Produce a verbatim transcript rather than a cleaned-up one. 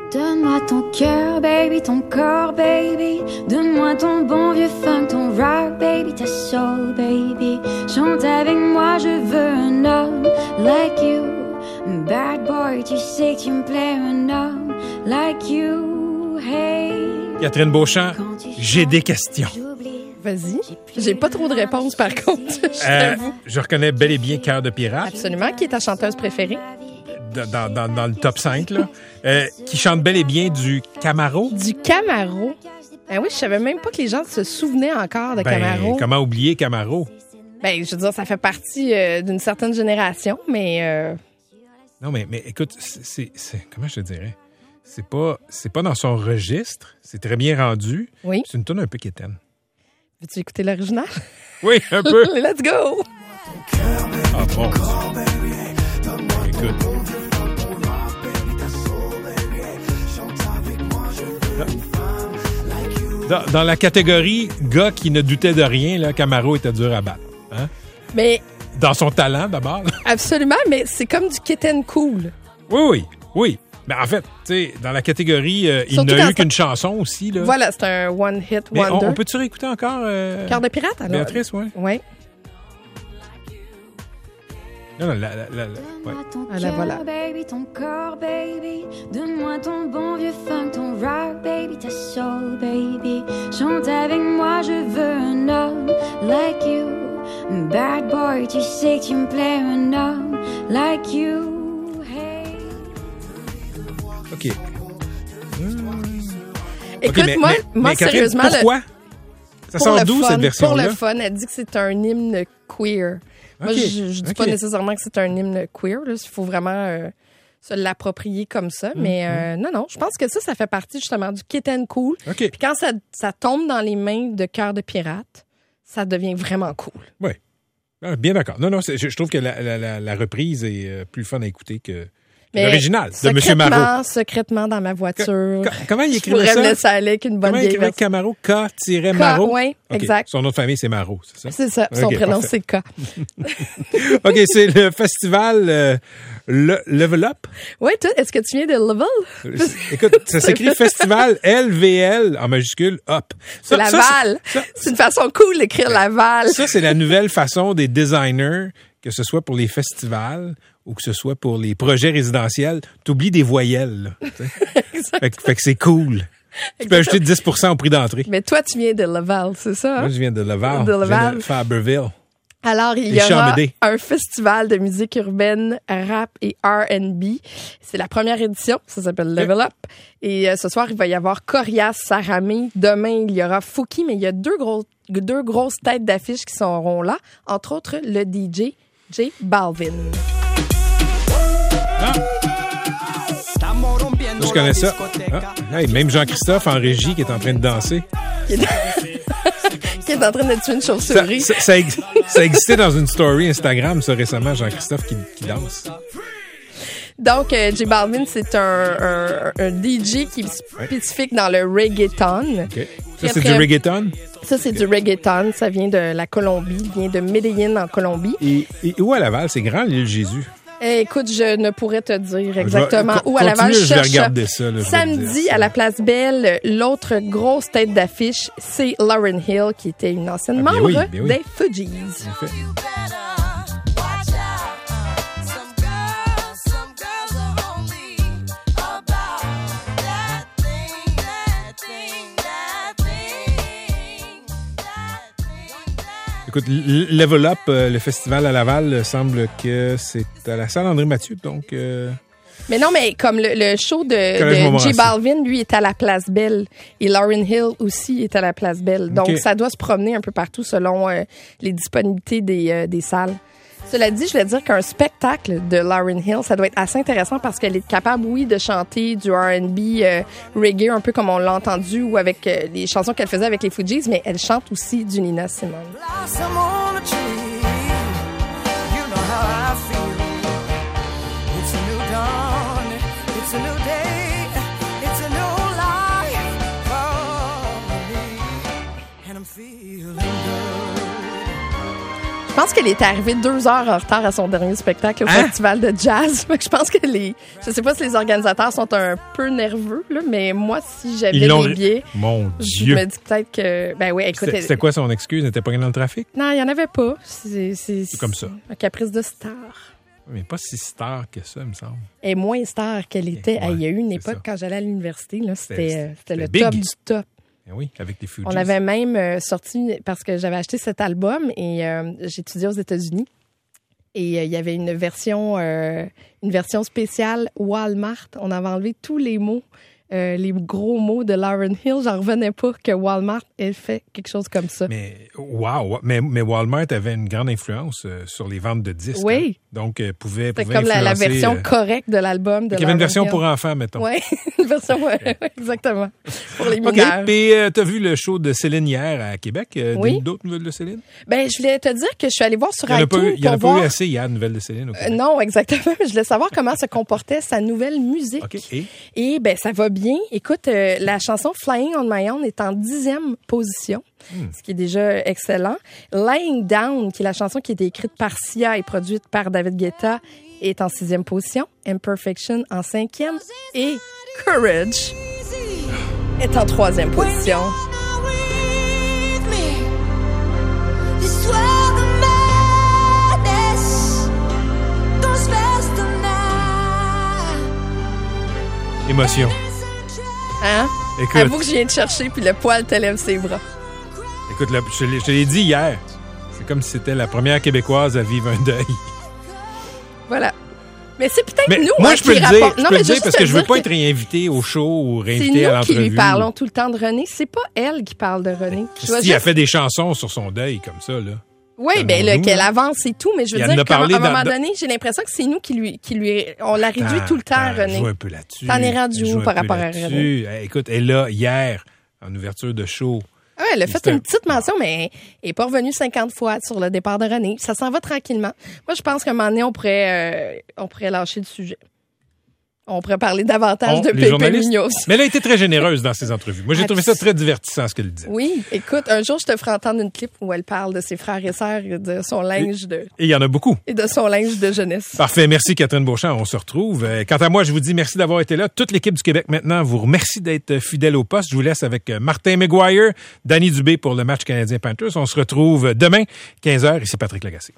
Donne-moi ton cœur, baby, ton corps, baby. Donne-moi ton bon vieux funk, ton rock, baby, ta soul, baby. Chante avec moi, je veux un homme like you. Bad boy, tu sais que tu me plais, un homme like you. Hey. Catherine Beauchamp, j'ai des questions. Vas-y. J'ai pas trop de réponses, par contre. Je Euh, t'avoue. je reconnais bel et bien Cœur de pirate. Absolument. Qui est ta chanteuse préférée? Dans, dans, dans le top cinq, là. Euh, qui chante bel et bien du Camaro. Du Camaro. Ben oui, je savais même pas que les gens se souvenaient encore de Ben, Camaro. comment oublier Camaro? Ben, je veux dire, ça fait partie euh, d'une certaine génération, mais... Euh... Non, mais, mais écoute, c'est, c'est, c'est- comment je te dirais? C'est pas, c'est pas dans son registre. C'est très bien rendu. Oui. C'est une tonne un peu quétaine. Veux-tu écouter l'original? Oui, un peu. Let's go! Ah bon. Écoute. Dans, dans la catégorie gars qui ne doutait de rien, là, Camaro était dur à battre. Hein? Mais Dans son talent, d'abord. absolument, mais c'est comme du kitten cool. Oui, oui, oui. Mais en fait, tu sais, dans la catégorie, euh, il Surtout n'a dans eu sa- qu'une chanson aussi. Là. Voilà, c'est un one-hit Mais wonder. on, on peut-tu réécouter encore euh, Cœur de pirate, alors? Béatrice, oui? Oui. Non, non, la, la, la, la- ouais. Donne-moi ton Ah, la cœur, voilà. baby, ton corps, baby. Donne-moi ton bon vieux funk, ton rock, baby, ta soul, baby. Chante avec moi, je veux un homme like you. Bad boy, tu sais que tu me plais, un homme like you. Hey. OK. Écoute, OK, mais, moi, mais- moi mais Catherine, sérieusement... le- pourquoi? Ça pour sort le d'où, fun, cette version-là? Pour le fun, elle dit que c'est un hymne queer. Moi, OK, je, je dis OK. pas nécessairement que c'est un hymne queer. là. Il faut vraiment euh, se l'approprier comme ça. Mais euh, non, non, je pense que ça, ça fait partie justement du kitten cool. OK. Puis quand ça, ça tombe dans les mains de Cœur de pirate, ça devient vraiment cool. Oui. Ah, bien d'accord. Non, non, c'est- je, je trouve que la, la, la, la reprise est euh, plus fun à écouter que, que Mais l'original de M. Marot. Secrètement, secrètement dans ma voiture. Co- comment il Je écrivait pourrais ça? me laisser aller avec une bonne Comment il vieille écrivait version. Camaro? K-Marot? Oui, OK. exact. Son nom de famille, c'est Marot, c'est ça? C'est ça. Son OK, prénom, parfait. c'est K. OK, c'est le festival euh, le, Level Up. Oui, toi, est-ce que tu viens de Level? Écoute, ça s'écrit Festival L V L en majuscule Up. C'est Ça- ça, Laval. ça- C'est une façon cool d'écrire Laval. Ça, c'est la nouvelle façon des designers, que ce soit pour les festivals ou que ce soit pour les projets résidentiels. T'oublies des voyelles, là. tu sais. fait, que- fait que c'est cool. Tu peux ajouter dix pour cent au prix d'entrée. Mais toi, tu viens de Laval, c'est ça? hein? Moi, je viens de Laval. De Je viens Laval. de Faberville. Alors, il y Les aura Chamédés. un festival de musique urbaine, rap et R and B. C'est la première édition. Ça s'appelle Level Up. Et euh, ce soir, il va y avoir Corias, Saramé. Demain, il y aura Fouki. Mais il y a deux, gros, deux grosses têtes d'affiche qui seront là. Entre autres, le D J, J Balvin. Ah. Je connais ça. Ah. Hey, même Jean-Christophe en régie qui est en train de danser. Qui est en train de tuer une Ça, chauve-souris. ça, ça ex- ça existait dans une story Instagram, ça, récemment, Jean-Christophe qui, qui danse. Donc, euh, J Balvin, c'est un, un, un D J qui est spécifique dans le reggaeton. OK. Puis Ça, c'est après- du reggaeton. Ça, c'est du reggaeton. Ça vient de la Colombie. Il vient de Medellín, en Colombie. Et, et où à Laval? C'est grand, l'île Jésus. Eh, écoute, je ne pourrais te dire exactement Je vais- où à Laval. continue, Je je vais cherche regarder ça, là, je vais te samedi dire ça. à la Place Belle. L'autre grosse tête d'affiche, c'est Lauryn Hill, qui était une ancienne Ah, bien membre oui, bien oui. des Fugees. En fait. Écoute, L- Level Up, euh, le festival à Laval, euh, semble que c'est à la salle André Mathieu, donc... euh, Mais non, mais comme le, le show de, Collège de Montmorency. J Balvin, lui, est à la Place Belle. Et Lauryn Hill aussi est à la Place Belle. Donc, OK. ça doit se promener un peu partout selon euh, les disponibilités des, euh, des salles. Cela dit, je voulais dire qu'un spectacle de Lauryn Hill, ça doit être assez intéressant parce qu'elle est capable, oui, de chanter du R and B euh, reggae, un peu comme on l'a entendu, ou avec euh, les chansons qu'elle faisait avec les Fugees, mais elle chante aussi du Nina Simone. Blossom on a tree. You know how I feel. It's a new dawn. It's a new day. It's a new life for me. And I'm feeling good. pense qu'elle était arrivée deux heures en retard à son dernier spectacle au Hein? festival de jazz. Fait que je pense que les... Je sais pas si les organisateurs sont un peu nerveux, là, mais moi, si j'avais Ils l'ont- des billets, Mon je Dieu. me dis peut-être que... Ben oui, écoute... C'était elle- c'était quoi son excuse? Elle n'était pas dans le trafic? Non, il n'y en avait pas. C'est c'est- C'est comme ça. Un caprice de star. Mais pas si star que ça, il me semble. Elle est moins star qu'elle était. Ouais, Hey, il y a eu une c'est époque, ça. quand j'allais à l'université, là, C'était- c'était euh, c'était le c'était top big. du top. Eh oui, avec les Fugees. On avait même euh, sorti, parce que j'avais acheté cet album et euh, j'étudiais aux États-Unis. Et euh, il y avait une version, euh, une version spéciale Walmart. On avait enlevé tous les mots, euh, les gros mots de Lauryn Hill. J'en revenais pas que Walmart ait fait quelque chose comme ça. Mais, wow! Mais, mais Walmart avait une grande influence euh, sur les ventes de disques. Oui. hein. Donc, euh, pouvait, C'était pouvait comme la, la influencer, version euh, correcte de l'album de Il y avait une Lauryn version Hill. pour enfants, mettons. Oui, une version, ouais, ouais, exactement. Pour les OK. mineurs. Puis, euh, t'as vu le show de Céline hier à Québec? Euh, Oui. D'autres nouvelles de Céline? Ben, je voulais te dire que je suis allée voir sur Il n'y en a pas iTunes eu, il y en a pour pas eu voir... assez hier, de nouvelles de Céline. Au Euh, Québec. non, exactement. Je voulais savoir comment se comportait sa nouvelle musique. OK. Et? Et ben ça va bien. Écoute, euh, la chanson Flying on My Own est en dixième position, ce qui est déjà excellent. Lying Down, qui est la chanson qui a été écrite par Sia et produite par David Guetta, est en sixième position. Imperfection en cinquième. Et Courage est en troisième position. Émotion. Hein? Écoute, Avoue que je viens de chercher, puis le poil te lève ses bras. écoute là, je te l'ai- je te l'ai dit hier. C'est comme si c'était la première Québécoise à vivre un deuil. Voilà. Mais c'est peut-être Mais nous moi, hein, je peux qui le dire, rapporte- je Non, peux mais le dire juste parce te que je veux dire pas que être réinvité au show ou c'est réinvité à nous qui l'entrevue. lui parlons tout le temps de René. C'est pas elle qui parle de René. Je dois Si juste- elle fait des chansons sur son deuil comme ça, là. Oui, Selon ben là, nous, qu'elle là. avance et tout, mais je veux Il en dire a qu'à un parlé moment dans- donné, j'ai l'impression que c'est nous qui lui, qui lui, on la réduit Attends, tout le temps, attends, René. Joue un peu là-dessus. T'en es rendu Joue où un par peu rapport à là-dessus. René? Eh, Écoute, elle est là hier, en ouverture de show. Ouais, elle a fait C'est un- une petite mention, mais elle est pas revenue cinquante fois sur le départ de René. Ça s'en va tranquillement. Moi, je pense qu'à un moment donné, on pourrait, euh, on pourrait lâcher le sujet. On pourrait parler davantage On- de les Pépé journalistes. Munoz. Mais elle a été très généreuse dans ses entrevues. Moi, j'ai trouvé ça très divertissant, ce qu'elle disait. Oui, écoute, un jour, je te ferai entendre une clip où elle parle de ses frères et sœurs et de son linge de, Et il y en a beaucoup. et de son linge de jeunesse. Parfait. Merci, Catherine Beauchamp. On se retrouve. Euh, Quant à moi, je vous dis merci d'avoir été là. Toute l'équipe du Québec, maintenant, vous remercie d'être fidèle au poste. Je vous laisse avec euh, Martin McGuire, Danny Dubé pour le match Canadien Panthers. On se retrouve demain, quinze heures. Ici Patrick Lagacé.